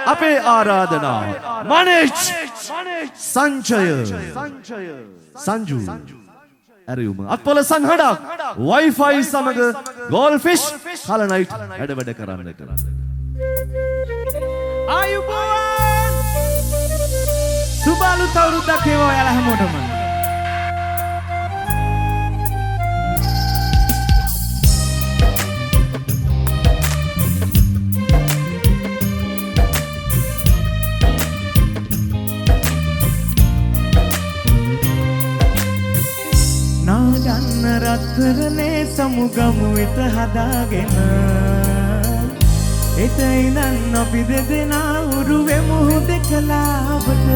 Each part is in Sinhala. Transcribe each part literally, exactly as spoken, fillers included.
අපේ ආරාධනා මනේජ් සංචය සංජු ඇරියුම අත්පොල සංහඩක් වයිෆයි සමග ගෝල්ෆිෂ් කලනයිට් වැඩ වැඩ කරන්න කරන්න ආයුබෝවන් සුබ අලුත් අවුරුද්දක් වේවා ඔයාලා හැමෝටම නාගන්න රත්තරනේ සමුගමු වෙත හදාගෙන එත ඉඳන් අපි දෙදෙනා උරුවෙමු දෙකලාවට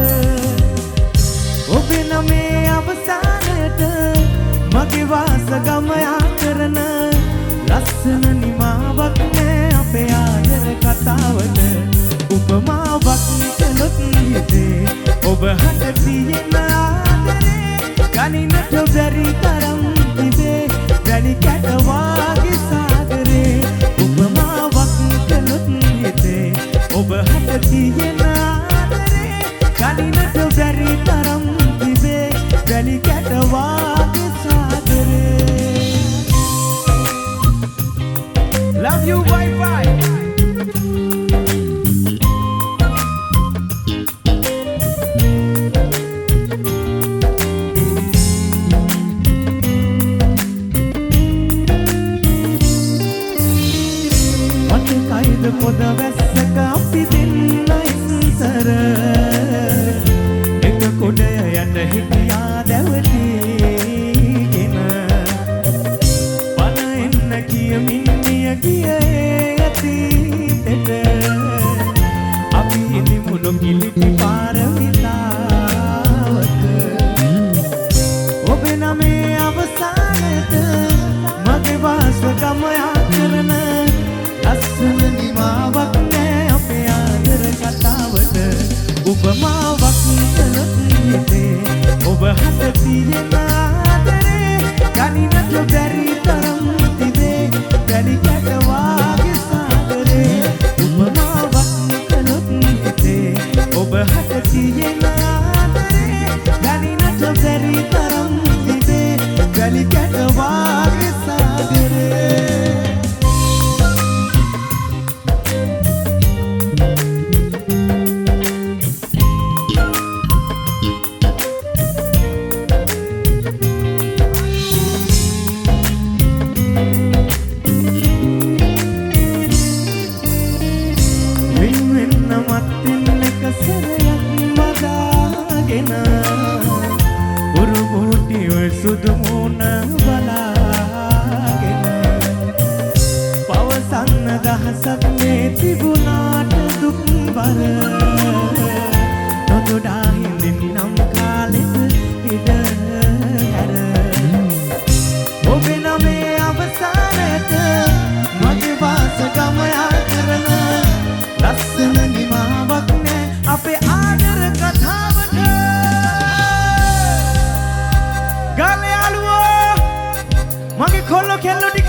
ඔබේ නමේ අවසානයට මගේ වාසගම යා කරන ලස්සන නිමාවක් නෑ අපේ ආදර කතාවට උපමාවක් කළොත් හිතේ ඔබ හට තියෙන ආදරේ ගනින්නට බැරි තරම් තිබේ වැලි කැට වාගේ සාගරේ උපමාවක් කළොත් හිතේ ඔබ හට තියෙන ආදරේ ගනින්නට බැරි තරම් තිබේ වැලි කැට වාගේ සාගරේ Love you bye bye පොද වැස්සක අපි දෙන්න ඉස්සර එක කොඩය යට හිටියා දැවටීගෙන පන එන්න කියමින් මිය ගියේ අතීතෙට අපි හිඳිමු නොකිලිටි පාරමිතාවක ඔබේ නමේ අවසානයට මගේ වාසගම යා කරන ලස්සන නිමාවක් නෑ අපේ ආදර කතාවට උපමාවක් කළොත් හිතේ ඔබ හට තියෙන ආදරේ ගනින්නට බැරි තරම් තිබේ වැලි කැට වාගේ සාගරේ උපමාවක් කළොත් හිතේ ඔබ හට තියෙන ආදරේ ගනින්නට බැරි තරම් තිබේ වැලි කැට වාගේ සාගරේ සුදු මුණ බලාගෙන පවසන්න දහසක් මේ තිබුණාට දුක් බර නොදොඩා හිඳින්නම් කාලෙට ඉඩ හැර ඔබේ නමේ අවසානයට මගේ වාසගම යා කරන ලස්සන නිමාවක් නෑ අපේ ආදර කතාවට මගේ කොල්ලෝ කෙල්ලෝ ටික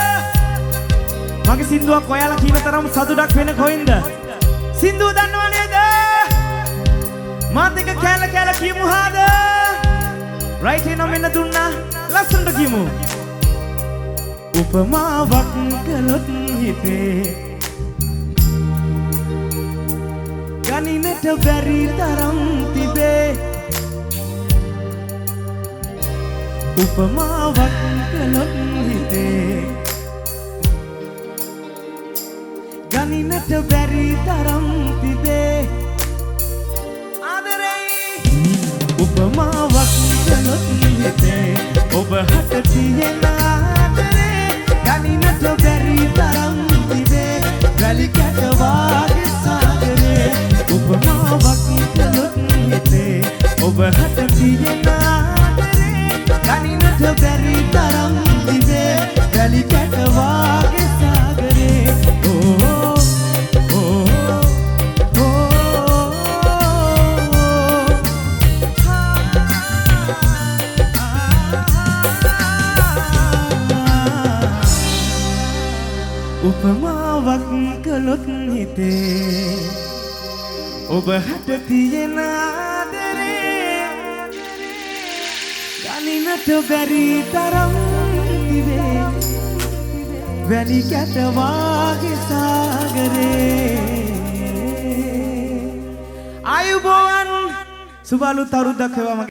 මගේ සින්දුවක් ඔයාලා කියන තරම් සතුටක් වෙන කොයින්ද සින්දුව දන්නව නේද මාත් එක කෑල කෑල කියමු හාද රයිට් එනම් මෙන්න දුන්නා ලස්සනට කියමු උපමාවක් කළොත් හිතේ ගනින්නට බැරි තරම් තිබේ උපමාවක් කළොත් හිතේ ගනින්නට බැරි තරම් තිබේ ආදරේ උපමාවක් කළොත් හිතේ ඔබ හට තියෙන ආදරේ ගනින්නට බැරි තරම් තිබේ වැලි කැට වාගේ සාගරේ උපමාවක් කළොත් හිතේ ඔබ හට තියෙන ගනින්නට බැරි තරම් තිබේ වැලි කැට වාගේ සාගරේ ඕ ඕ ඕ උපමාවක් කළොත් හිතේ ඔබ හට තියෙන ආදරේ ගනිනට බැරි තරම් තිබේ වැලි කැට වාගේ සාගරේ ආයුබෝවන් සුබ අලුත් අවුරුද්දක් වේවා.